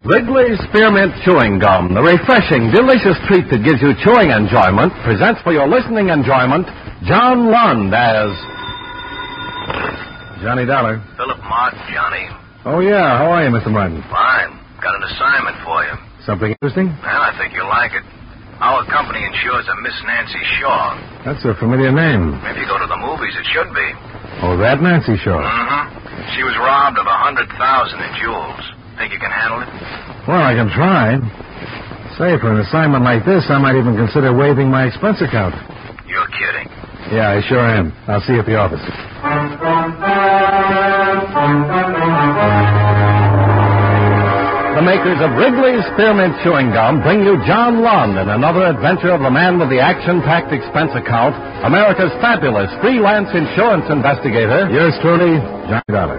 Wrigley's Spearmint Chewing Gum, the refreshing, delicious treat that gives you chewing enjoyment, presents for your listening enjoyment John Lund as Johnny Dollar. Philip Martin, Johnny. Oh, yeah. How are you, Mr. Martin? Fine. Got an assignment for you. Something interesting? Well, I think you'll like it. Our company insures a Miss Nancy Shaw. That's a familiar name. If you go to the movies, it should be. Oh, that Nancy Shaw. Mm-hmm. She was robbed of $100,000 in jewels. Think you can handle it? Well, I can try. Say, for an assignment like this, I might even consider waiving my expense account. You're kidding. Yeah, I sure am. I'll see you at the office. The makers of Wrigley's Spearmint Chewing Gum bring you John Lund in another adventure of the man with the action-packed expense account, America's fabulous freelance insurance investigator. Yours truly, Johnny Dollar.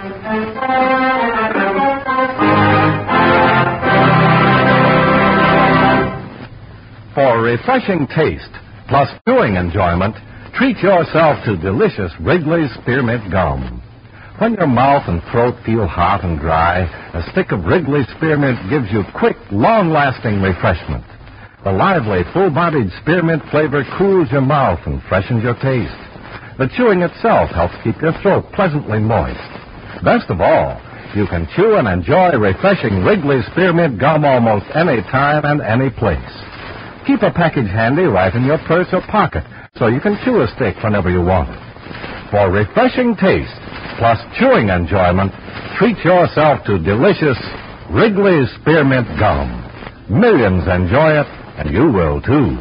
For refreshing taste, plus chewing enjoyment, treat yourself to delicious Wrigley's Spearmint Gum. When your mouth and throat feel hot and dry, a stick of Wrigley's Spearmint gives you quick, long-lasting refreshment. The lively, full-bodied spearmint flavor cools your mouth and freshens your taste. The chewing itself helps keep your throat pleasantly moist. Best of all, you can chew and enjoy refreshing Wrigley's Spearmint Gum almost any time and any place. Keep a package handy right in your purse or pocket so you can chew a stick whenever you want it. For refreshing taste, plus chewing enjoyment, treat yourself to delicious Wrigley's Spearmint Gum. Millions enjoy it, and you will, too.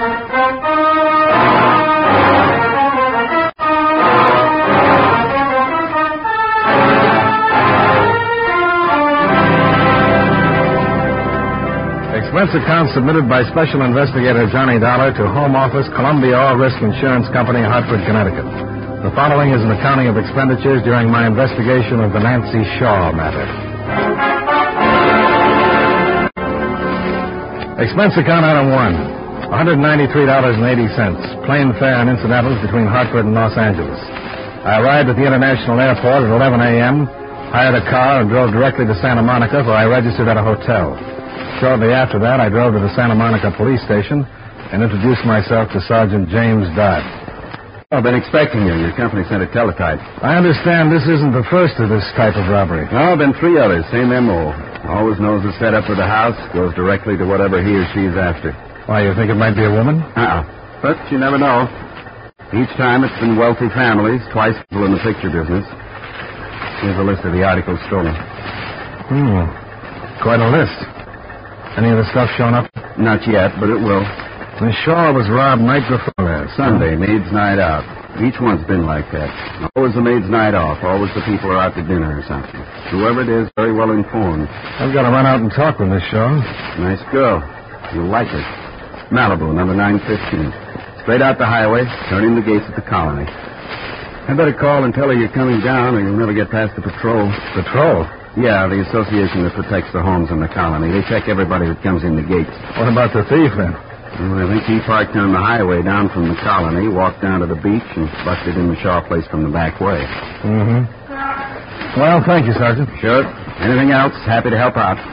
Expense account submitted by Special Investigator Johnny Dollar to Home Office, Columbia All Risk Insurance Company, Hartford, Connecticut. The following is an accounting of expenditures during my investigation of the Nancy Shaw matter. Expense account item 1, $193.80, plane fare and incidentals between Hartford and Los Angeles. I arrived at the International Airport at 11 a.m., hired a car, and drove directly to Santa Monica, where I registered at a hotel. Shortly after that, I drove to the Santa Monica police station and introduced myself to Sergeant James Dodd. I've been expecting you. Your company sent a teletype. I understand this isn't the first of this type of robbery. No, been 3 others. Same M.O. Always knows the setup for the house, goes directly to whatever he or she's after. Why, you think it might be a woman? But you never know. Each time it's been wealthy families, twice people in the picture business. Here's a list of the articles stolen. Quite a list. Any of the stuff shown up? Not yet, but it will. Miss Shaw was robbed night before last. Sunday, maid's night out. Each one's been like that. Always the maid's night off. Always the people are out to dinner or something. Whoever it is, very well informed. I've got to run out and talk with Miss Shaw. Nice girl. You'll like her. Malibu, number 915. Straight out the highway, turning the gates at the colony. I better call and tell her you're coming down or you'll never get past the patrol. Patrol? Yeah, the association that protects the homes in the colony. They check everybody that comes in the gates. What about the thief, then? Well, I think he parked on the highway down from the colony, walked down to the beach, and busted in the Shaw place from the back way. Well, thank you, Sergeant. Sure. Anything else? Happy to help out.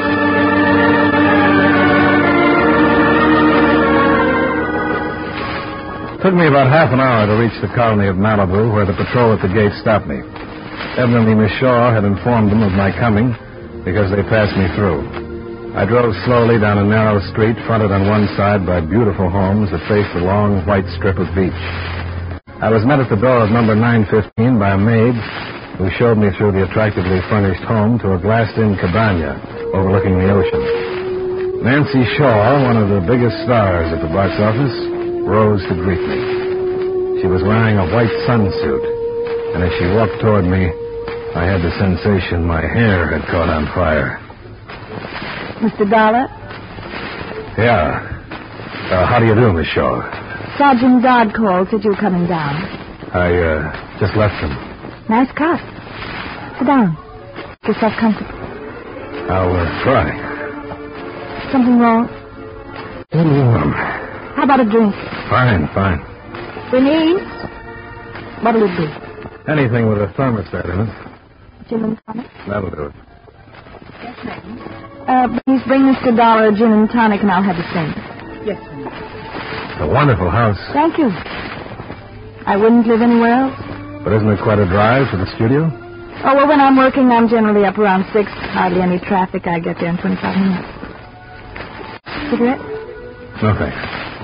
Took me about half an hour to reach the colony of Malibu, where the patrol at the gate stopped me. Evidently, Miss Shaw had informed them of my coming because they passed me through. I drove slowly down a narrow street fronted on one side by beautiful homes that faced a long white strip of beach. I was met at the door of number 915 by a maid who showed me through the attractively furnished home to a glassed-in cabana overlooking the ocean. Nancy Shaw, one of the biggest stars at the box office, rose to greet me. She was wearing a white sunsuit, and as she walked toward me, I had the sensation my hair had caught on fire. Mr. Dollar? Yeah. How do you do, Miss Shaw? Sergeant Dodd called, said you were coming down. I just left him. Nice cut. Sit down. Get yourself comfortable. I'll try. Something wrong? A little warm. How about a drink? Fine. Denise? What'll it be? Anything with a thermostat in it. Gin and tonic? That'll do it. Yes, ma'am. Please bring Mr. Dollar a gin and tonic, and I'll have the same. Yes, ma'am. It's a wonderful house. Thank you. I wouldn't live anywhere else. But isn't it quite a drive to the studio? Oh, well, when I'm working, I'm generally up around 6. Hardly any traffic. I get there in 25 minutes. Cigarette? No, thanks.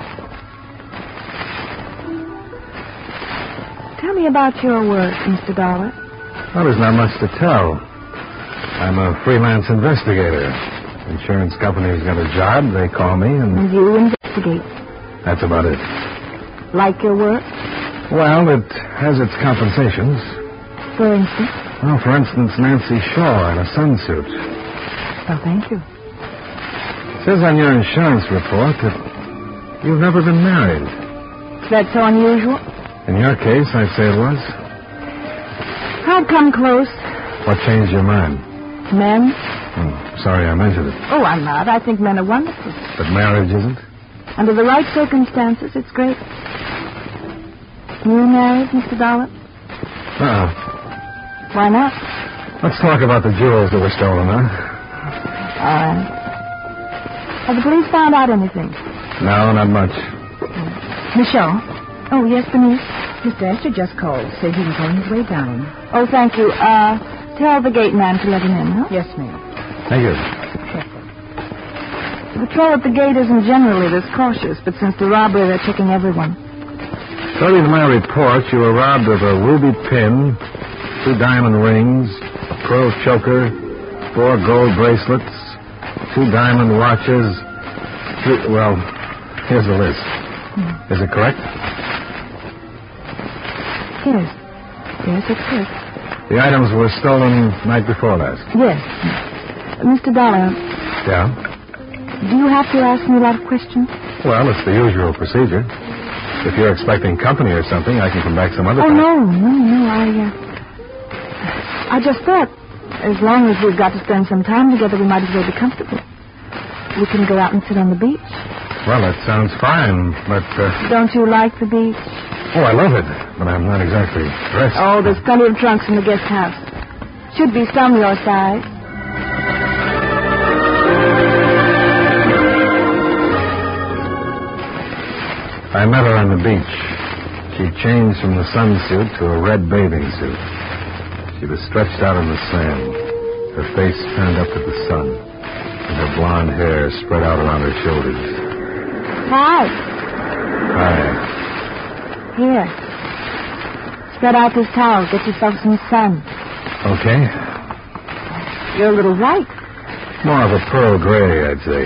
Tell me about your work, Mr. Dollar. Well, there's not much to tell. I'm a freelance investigator. Insurance company's got a job, they call me, and And you investigate. that's about it. Like your work, Well, it has its compensations. for instance? Well, for instance, Nancy Shaw in a sunsuit. Oh, thank you. It says on your insurance report that you've never been married. Is that so unusual? In your case, I'd say it was. I'd come close. What changed your mind? Men? Sorry I mentioned it. Oh, I'm not. I think men are wonderful. But marriage isn't? Under the right circumstances, it's great. You married, Mr. Dollar? Uh-uh. Why not? Let's talk about the jewels that were stolen, huh? All right. Have the police found out anything? No, not much. Michelle? Oh, yes, Denise? Mr. Astor just called. Said he was on his way down. Oh, thank you. Tell the gate man to let him in, huh? Yes, ma'am. Thank you. The patrol at the gate isn't generally this cautious, but since the robbery, they're checking everyone. According to my report, you were robbed of a ruby pin, 2 diamond rings, a pearl choker, 4 gold bracelets, 2 diamond watches, 3... Well, here's the list. Is it correct? Yes. Yes, it's good. The items were stolen night before last. Yes. Mr. Dollar, Yeah? do you have to ask me a lot of questions? Well, it's the usual procedure. If you're expecting company or something, I can come back some other Oh, time. no. I just thought, as long as we've got to spend some time together, we might as well be comfortable. We can go out and sit on the beach. Well, that sounds fine, but... Don't you like the beach? Oh, I love it, but I'm not exactly dressed. Oh, there's plenty of trunks in the guest house. Should be some your size. I met her on the beach. She changed from the sunsuit to a red bathing suit. She was stretched out in the sand, her face turned up to the sun, and her blonde hair spread out around her shoulders. Hi. Hi. Here. Spread out this towel. Get yourself some sun. Okay. You're a little white. More of a pearl gray, I'd say.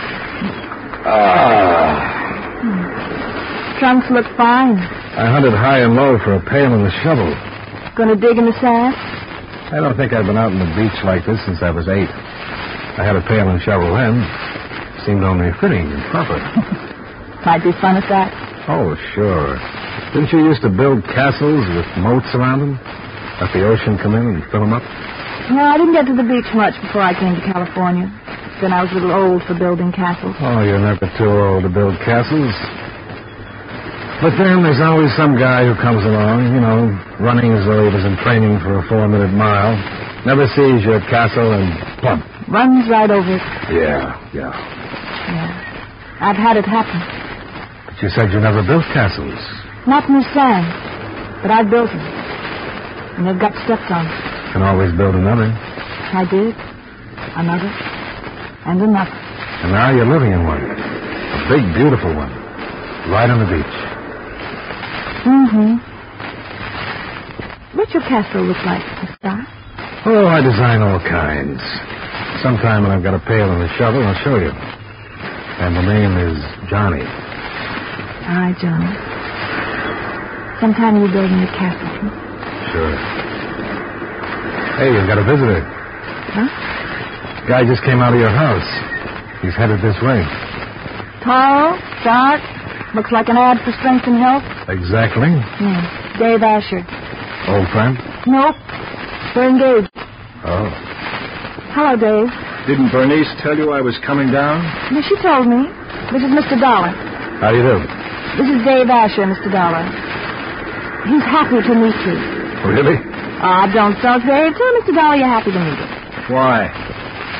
Trunks look fine. I hunted high and low for a pail and a shovel. Gonna dig in the sand? I don't think I've been out on the beach like this since I was 8. I had a pail and shovel then. Seemed only fitting and proper. Might be fun at that. Oh, sure. Didn't you used to build castles with moats around them? Let the ocean come in and fill them up? No, I didn't get to the beach much before I came to California. Then I was a little old for building castles. Oh, you're never too old to build castles. But then there's always some guy who comes along, running as though he was in training for a 4-minute mile. Never sees your castle and plump. Runs right over it. Yeah. Yeah. I've had it happen. But you said you never built castles. Not in the sand, but I've built them. And they've got steps on. Can always build another. I did. Another. And another. And now you're living in one. A big, beautiful one. Right on the beach. Mm-hmm. What's your castle look like, Miss Star? Oh, I design all kinds. Sometime when I've got a pail and a shovel, I'll show you. And the name is Johnny. All right, Johnny. Sometime you're building a castle. Sure. Hey, you've got a visitor. Huh? Guy just came out of your house. He's headed this way. Tall, dark, looks like an ad for strength and health. Exactly. Dave Asher. Old friend? Nope. We're engaged. Oh. Hello, Dave. Didn't Bernice tell you I was coming down? Well, she told me. This is Mr. Dollar. How do you do? This is Dave Asher, Mr. Dollar. He's happy to meet you. Really? Don't so, Dave. Tell Mr. Dollar you're happy to meet him. Why?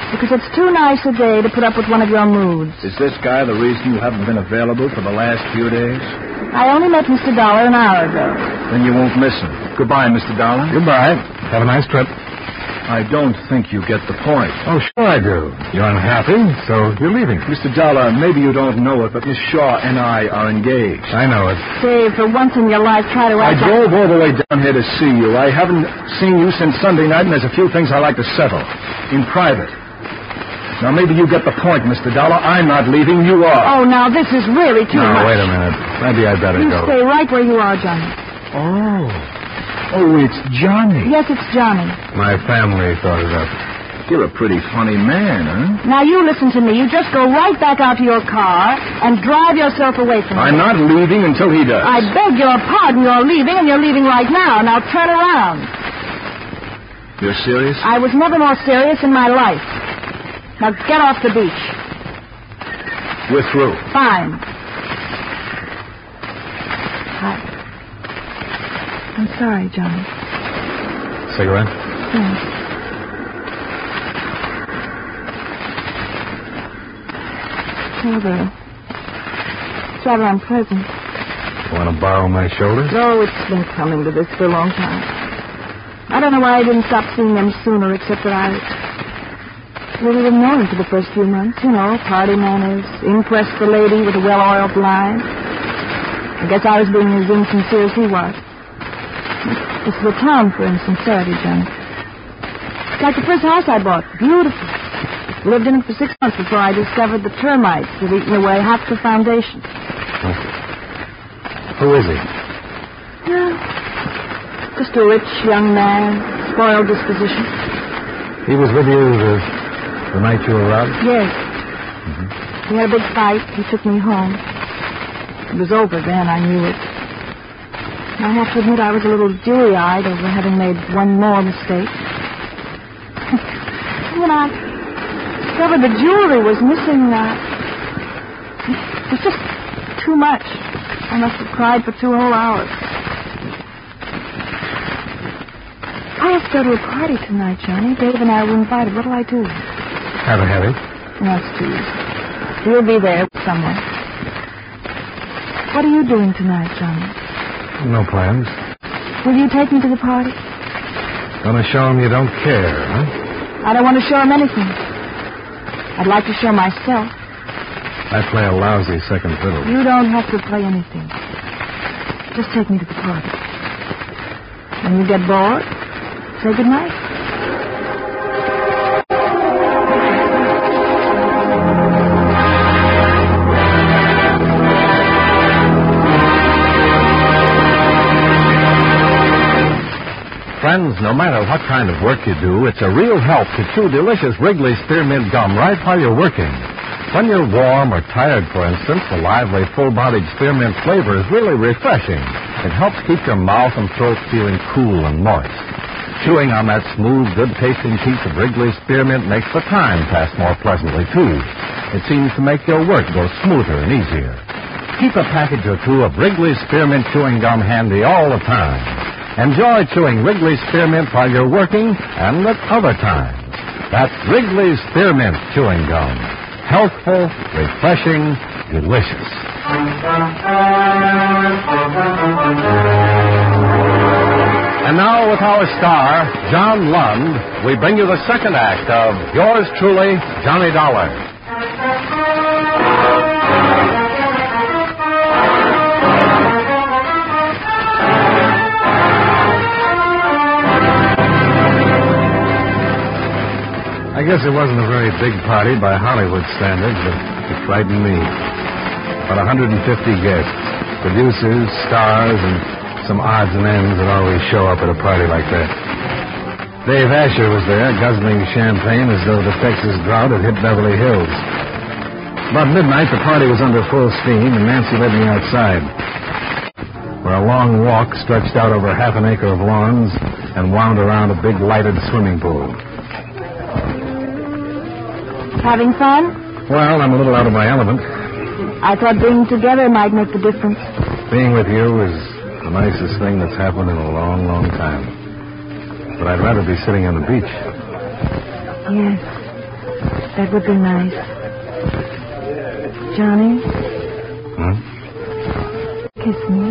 Because it's too nice a day to put up with one of your moods. Is this guy the reason you haven't been available for the last few days? I only met Mr. Dollar an hour ago. Then you won't miss him. Goodbye, Mr. Dollar. Goodbye. Have a nice trip. I don't think you get the point. Oh, sure I do. You're unhappy, so you're leaving. Mr. Dollar, maybe you don't know it, but Miss Shaw and I are engaged. I know it. Dave, for once in your life, try to I act drove all the way down here to see you. I haven't seen you since Sunday night, and there's a few things I like to settle in private. Now, maybe you get the point, Mr. Dollar. I'm not leaving. You are. Oh, now, this is really too No, much. wait a minute. Maybe I'd better You go. stay right where you are, Johnny. Oh, it's Johnny. Yes, it's Johnny. My family thought it up. You're a pretty funny man, huh? Now, you listen to me. You just go right back out to your car and drive yourself away from I'm me. not leaving until he does. I beg your pardon. You're leaving, and you're leaving right now. Now, turn around. You're serious? I was never more serious in my life. Now, get off the beach. We're through. Fine. I'm sorry, Johnny. Cigarette? Thanks. It's rather unpleasant. You want to borrow my shoulder? Oh, it's been coming to this for a long time. I don't know why I didn't stop seeing them sooner, except that I really didn't know him for the first few months. You know, party manners, impress the lady with a well-oiled line. I guess I was being as insincere as he was. This is a town for insincerity, Johnny. It's like the first house I bought. Beautiful. Lived in it for 6 months before I discovered the termites had eaten away half the foundation. Who is he? Yeah. Just a rich young man, spoiled disposition. He was with you the night you were robbed? Yes. We had a big fight. He took me home. It was over then. I knew it. I have to admit I was a little dewy-eyed over having made one more mistake. When I discovered the jewelry was missing, it was just too much. I must have cried for 2 whole hours. I have to go to a party tonight, Johnny. Dave and I were invited. What'll I do? Have a heavy. That's too easy. You'll be there with someone. What are you doing tonight, Johnny? No plans. Will you take me to the party? Gonna show him you don't care, huh? I don't want to show him anything. I'd like to show myself. I play a lousy second fiddle. You don't have to play anything. Just take me to the party. When you get bored, say goodnight. Friends, no matter what kind of work you do, it's a real help to chew delicious Wrigley Spearmint Gum right while you're working. When you're warm or tired, for instance, the lively, full-bodied spearmint flavor is really refreshing. It helps keep your mouth and throat feeling cool and moist. Chewing on that smooth, good-tasting piece of Wrigley Spearmint makes the time pass more pleasantly, too. It seems to make your work go smoother and easier. Keep a package or two of Wrigley Spearmint Chewing Gum handy all the time. Enjoy chewing Wrigley Spearmint while you're working and at other times. That's Wrigley Spearmint Chewing Gum. Healthful, refreshing, delicious. And now with our star, John Lund, we bring you the second act of yours truly, Johnny Dollar. I guess it wasn't a very big party by Hollywood standards, but it frightened me. About 150 guests, producers, stars, and some odds and ends that always show up at a party like that. Dave Asher was there, guzzling champagne as though the Texas drought had hit Beverly Hills. About midnight, the party was under full steam, and Nancy led me outside, where a long walk stretched out over half an acre of lawns and wound around a big lighted swimming pool. Having fun? Well, I'm a little out of my element. I thought being together might make the difference. Being with you is the nicest thing that's happened in a long, long time. But I'd rather be sitting on the beach. Yes. That would be nice. Johnny? Kiss me.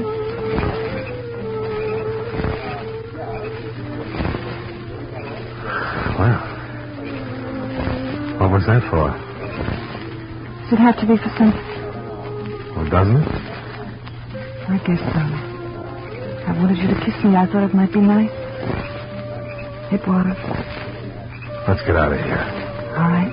Well, what was that for? Does it have to be for something? Well, doesn't it? I guess so. I wanted you to kiss me. I thought it might be nice. It was. Let's get out of here. All right.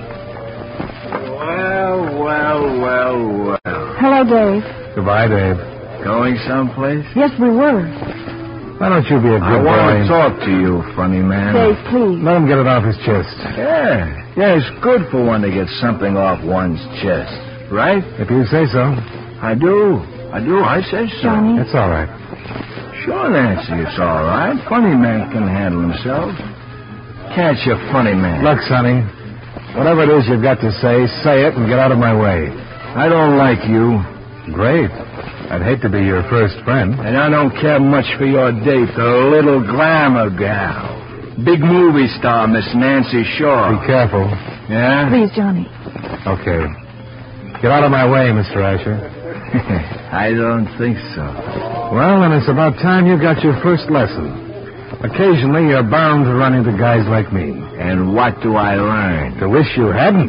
Well. Hello, Dave. Goodbye, Dave. Going someplace? Yes, we were. Why don't you be a I good want boy? to talk to you, funny man. Dave, please. Let him get it off his chest. Yeah, it's good for one to get something off one's chest, right? If you say so. I do. I say so. Johnny? It's all right. Sure, Nancy, it's all right. Funny man can handle himself. Can't you, funny man? Look, Sonny, whatever it is you've got to say it and get out of my way. I don't like you. Great. I'd hate to be your first friend. And I don't care much for your date, the little glamour gal. Big movie star, Miss Nancy Shaw. Be careful. Yeah? Please, Johnny. Okay. Get out of my way, Mr. Asher. I don't think so. Well, then it's about time you got your first lesson. Occasionally, you're bound to run into guys like me. And what do I learn? To wish you hadn't.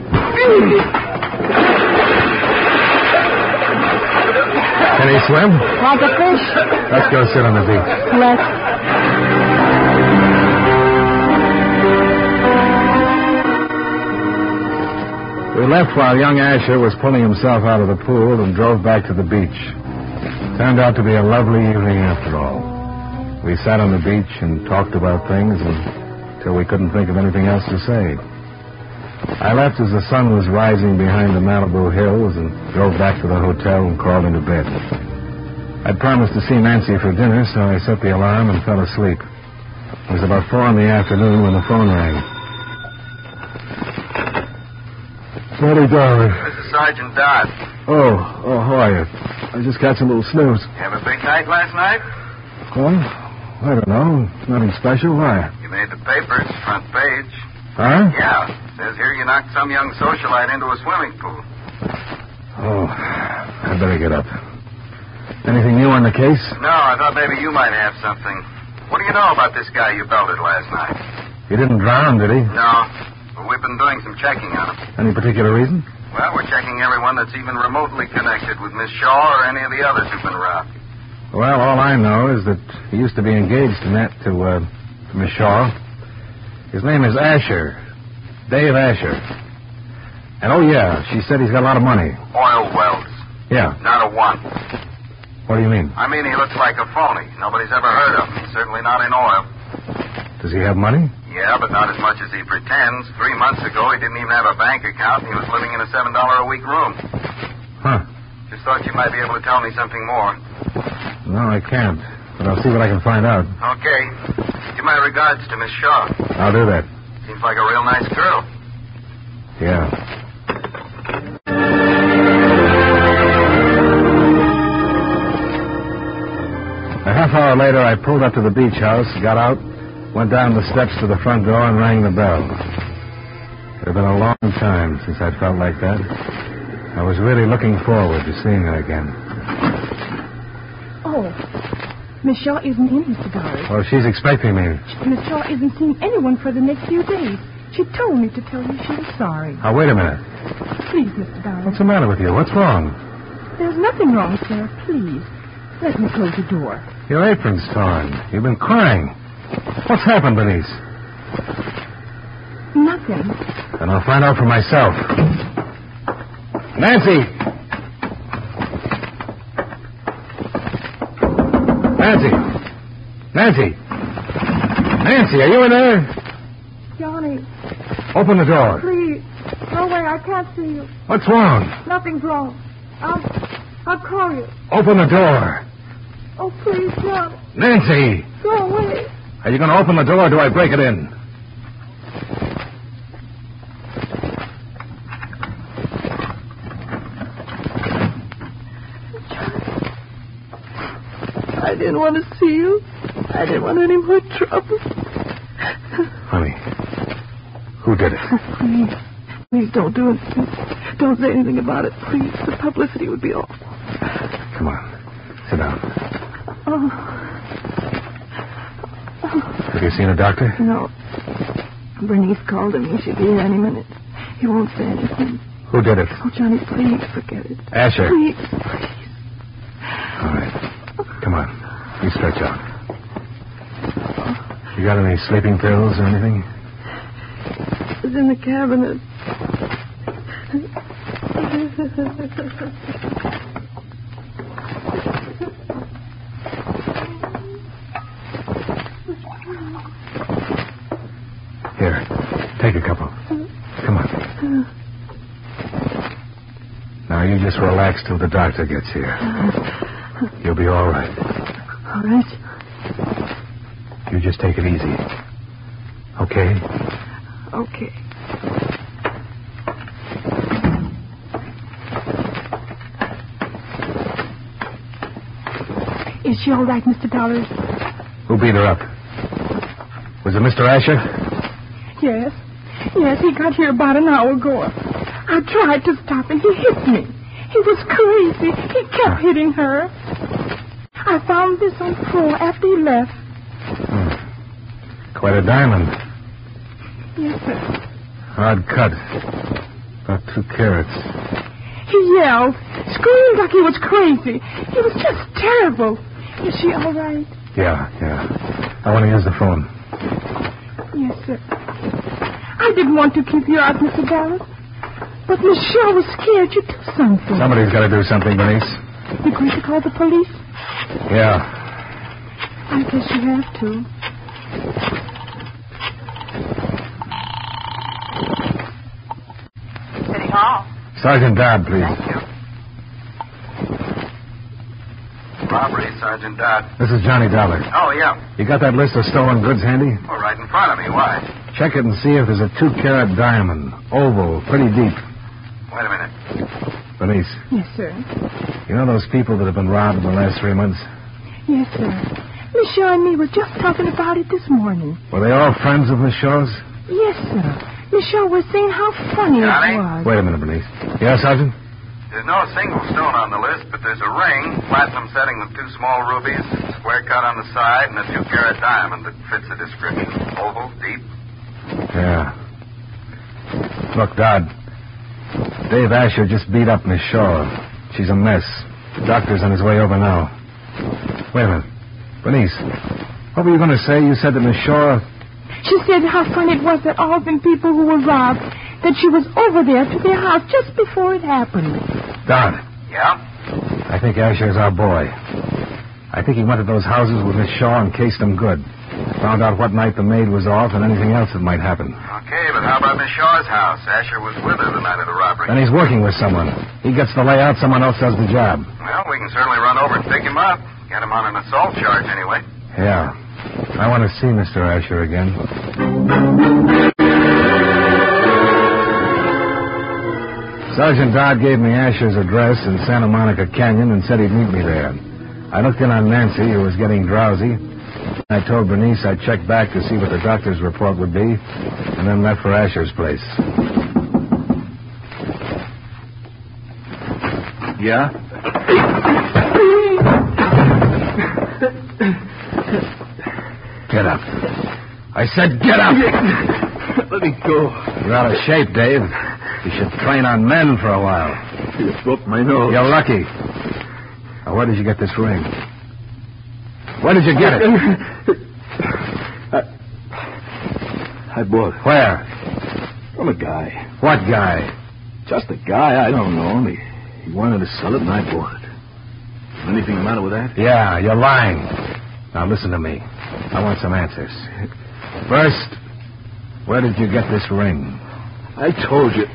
Can he swim? Like a fish. Let's go sit on the beach. Let's. We left while young Asher was pulling himself out of the pool and drove back to the beach. Turned out to be a lovely evening after all. We sat on the beach and talked about things until we couldn't think of anything else to say. I left as the sun was rising behind the Malibu hills and drove back to the hotel and crawled into bed. I'd promised to see Nancy for dinner, so I set the alarm and fell asleep. It was about 4 p.m. when the phone rang. Eddie, darling. This is Sergeant Dodd. Oh, how are you? I just got some little snooze. Have a big night last night? Well, I don't know. Nothing special. Why? You made the papers, front page. Huh? Yeah. Says here you knocked some young socialite into a swimming pool. Oh, I better get up. Anything new on the case? No, I thought maybe you might have something. What do you know about this guy you belted last night? He didn't drown, did he? No. But we've been doing some checking on him. Any particular reason? Well, we're checking everyone that's even remotely connected with Miss Shaw or any of the others who've been robbed. Well, all I know is that he used to be engaged to Miss Shaw. His name is Asher. Dave Asher. And, oh, yeah, she said he's got a lot of money. Oil wells. Yeah. Not a one. What do you mean? I mean, he looks like a phony. Nobody's ever heard of him. He's certainly not in oil. Does he have money? Yeah, but not as much as he pretends. 3 months ago, he didn't even have a bank account, and he was living in a $7 a week room. Huh. Just thought you might be able to tell me something more. No, I can't. But I'll see what I can find out. Okay. Give my regards to Miss Shaw. I'll do that. Seems like a real nice girl. Yeah. A half hour later, I pulled up to the beach house, got out, went down the steps to the front door, and rang the bell. It had been a long time since I'd felt like that. I was really looking forward to seeing her again. Oh, Miss Shaw isn't in, Mr. Dollar. Oh, she's expecting me. Miss Shaw isn't seeing anyone for the next few days. She told me to tell you she was sorry. Oh, wait a minute. Please, Mr. Dollar. What's the matter with you? What's wrong? There's nothing wrong, Sarah. Please. Let me close the door. Your apron's torn. You've been crying. What's happened, Denise? Nothing. Then I'll find out for myself. Nancy! Nancy! Nancy! Nancy, are you in there? Johnny, Open the door. please. No way, I can't see you. What's wrong? Nothing's wrong. I'll call you. Open the door. Oh, please, Johnny. Nancy! Go away. Are you going to open the door or do I break it in? I didn't want to see you. I didn't want any more trouble. Honey, who did it? Please, Please don't do it. Don't say anything about it, please. The publicity would be awful. Come on. Sit down. Oh. Have you seen a doctor? No. Bernice called him. He should be here any minute. He won't say anything. Who did it? Oh, Johnny, please forget it. Asher. Please. All right. Come on. You stretch out. You got any sleeping pills or anything? It's in the cabinet. Here. Take a couple. Come on. Now, you just relax till the doctor gets here. You'll be all right. All right. You just take it easy. Okay? Okay. Is she all right, Mr. Dollar? Who beat her up? Was it Mr. Asher? Yes. Yes, he got here about an hour ago. I tried to stop him. He hit me. He was crazy. He kept hitting her. I found this on the floor after he left. Quite a diamond. Yes, sir. Hard cut. About 2 carats. He yelled, screamed like he was crazy. He was just terrible. Is she all right? Yeah. I want to use the phone. Yes, sir. I didn't want to keep you out, Mr. Dallas. But Miss Shaw was scared you'd do something. Somebody's got to do something, Bernice. You going to call the police? Yeah. I guess you have to. City Hall. Sergeant Dodd, please. Thank you. Robbery, Sergeant Dodd. This is Johnny Dollar. Oh, yeah. You got that list of stolen goods handy? Oh, right in front of me. Why? Check it and see if there's a 2-carat diamond. Oval, pretty deep. Wait a minute. Bernice, Yes, sir. you know those people that have been robbed in the last 3 months? Yes, sir. Miss Shaw and me were just talking about it this morning. Were they all friends of Miss Shaw's? Yes, sir. Miss Shaw was saying how funny Johnny? it was. Wait a minute, Bernice. Yeah, Sergeant? There's no single stone on the list, but there's a ring, platinum setting with 2 small rubies, square cut on the side, and a 2-carat diamond that fits the description. Oval, deep. Yeah. Look, Dodd. Dave Asher just beat up Miss Shaw. She's a mess. The doctor's on his way over now. Wait a minute. Bernice, what were you going to say? You said that Miss Shaw... She said how funny it was that all them people who were robbed, that she was over there to their house just before it happened. Dodd, Yeah? I think Asher's our boy. I think he went to those houses with Miss Shaw and cased them good. Found out what night the maid was off and anything else that might happen. Okay, but how about Miss Shaw's house? Asher was with her the night of the robbery. Then he's working with someone. He gets the layout, someone else does the job. Well, we can certainly run over and pick him up. Get him on an assault charge, anyway. Yeah. I want to see Mr. Asher again. Sergeant Dodd gave me Asher's address in Santa Monica Canyon and said he'd meet me there. I looked in on Nancy, who was getting drowsy. I told Bernice I'd check back to see what the doctor's report would be, and then left for Asher's place. Yeah? Get up. I said get up! Let me go. You're out of shape, Dave. You should train on men for a while. You broke my nose. You're lucky. Now, where did you get this ring? Where did you get it? I bought it. Where? From a guy. What guy? Just a guy, I don't know. He wanted to sell it and I bought it. Anything the matter with that? Yeah, you're lying. Now, listen to me. I want some answers. First, where did you get this ring? I told you.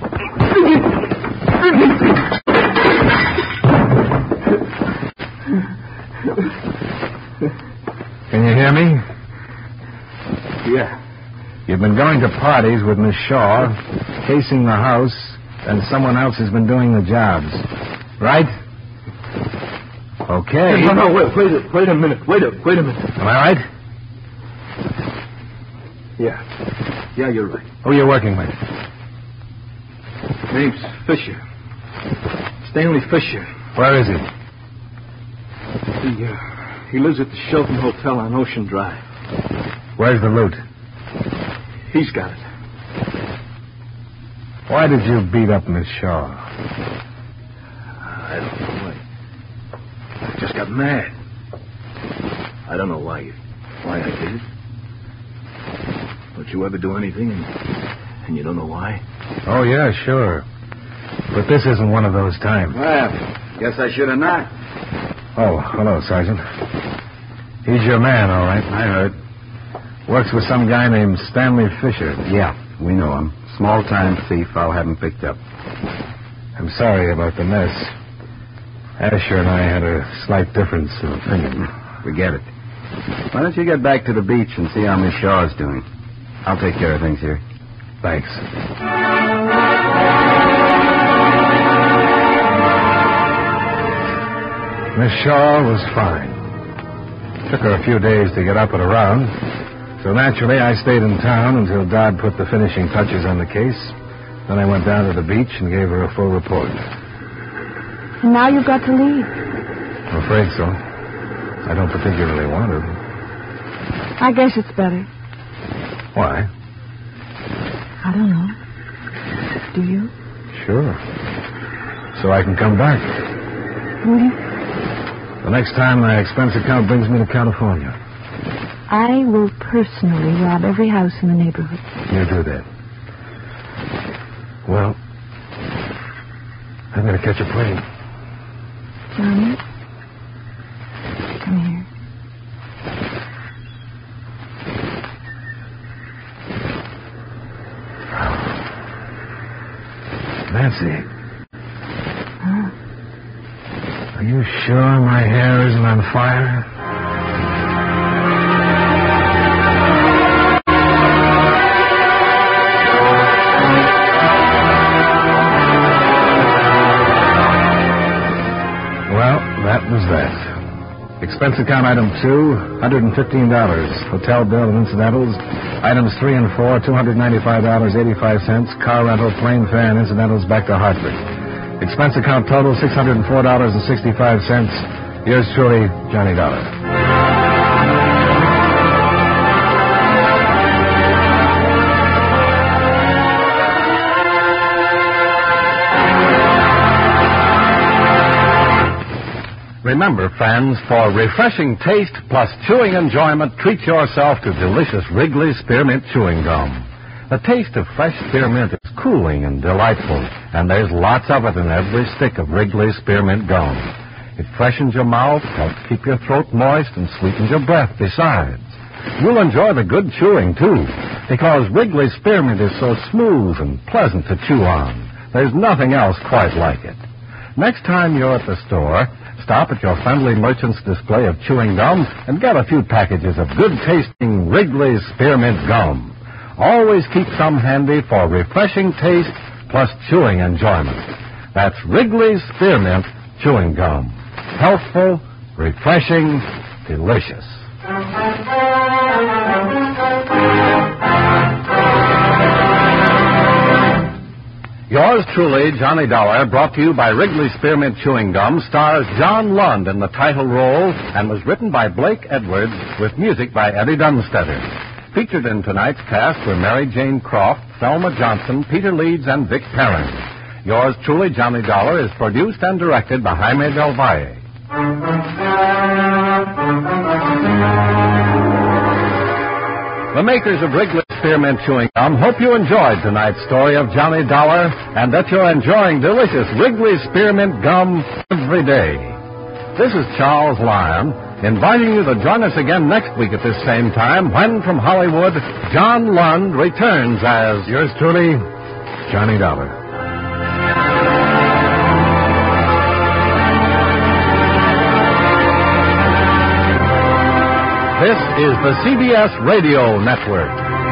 Can you hear me? Yeah. You've been going to parties with Miss Shaw, casing the house, and someone else has been doing the jobs. Right? Okay. No, wait a minute. Wait a minute. Am I right? Yeah, you're right. Who are you working with? Name's Fisher. Stanley Fisher. Where is he? He lives at the Shelton Hotel on Ocean Drive. Where's the loot? He's got it. Why did you beat up Miss Shaw? I don't know why. I just got mad. I don't know why I did it. Don't you ever do anything and you don't know why? Oh, yeah, sure. But this isn't one of those times. Well, guess I should have knocked. Oh, hello, Sergeant. He's your man, all right. I heard. Works with some guy named Stanley Fisher. Yeah, we know him. Small-time thief. I'll have him picked up. I'm sorry about the mess. Asher and I had a slight difference of opinion. Forget it. Why don't you get back to the beach and see how Miss Shaw's doing? I'll take care of things here. Thanks. Miss Shaw was fine. Took her a few days to get up and around. So naturally, I stayed in town until Dodd put the finishing touches on the case. Then I went down to the beach and gave her a full report. And now you've got to leave. I'm afraid so. I don't particularly want to. I guess it's better. Why? I don't know. Do you? Sure. So I can come back. Will you? The next time my expense account brings me to California. I will personally rob every house in the neighborhood. You do that. Well, I'm going to catch a plane. Johnny, come here. Nancy. Huh? Are you sure my hair isn't on fire? That was that. Expense account item 2, $115. Hotel bill and incidentals. Items 3 and 4, $295.85. Car rental, plane fare, and incidentals back to Hartford. Expense account total, $604.65. Yours truly, Johnny Dollar. Remember, friends, for refreshing taste plus chewing enjoyment, treat yourself to delicious Wrigley's Spearmint Chewing Gum. The taste of fresh spearmint is cooling and delightful, and there's lots of it in every stick of Wrigley's Spearmint Gum. It freshens your mouth, helps keep your throat moist, and sweetens your breath besides. You'll enjoy the good chewing, too, because Wrigley's Spearmint is so smooth and pleasant to chew on. There's nothing else quite like it. Next time you're at the store, stop at your friendly merchant's display of chewing gum and get a few packages of good-tasting Wrigley's Spearmint Gum. Always keep some handy for refreshing taste plus chewing enjoyment. That's Wrigley's Spearmint Chewing Gum. Healthful, refreshing, delicious. Yours truly, Johnny Dollar, brought to you by Wrigley's Spearmint Chewing Gum, stars John Lund in the title role and was written by Blake Edwards with music by Eddie Dunstetter. Featured in tonight's cast were Mary Jane Croft, Thelma Johnson, Peter Leeds, and Vic Perrin. Yours truly, Johnny Dollar, is produced and directed by Jaime Del Valle. The makers of Wrigley's Spearmint Chewing Gum hope you enjoyed tonight's story of Johnny Dollar and that you're enjoying delicious Wrigley's Spearmint Gum every day. This is Charles Lyon, inviting you to join us again next week at this same time when, from Hollywood, John Lund returns as yours truly, Johnny Dollar. This is the CBS Radio Network.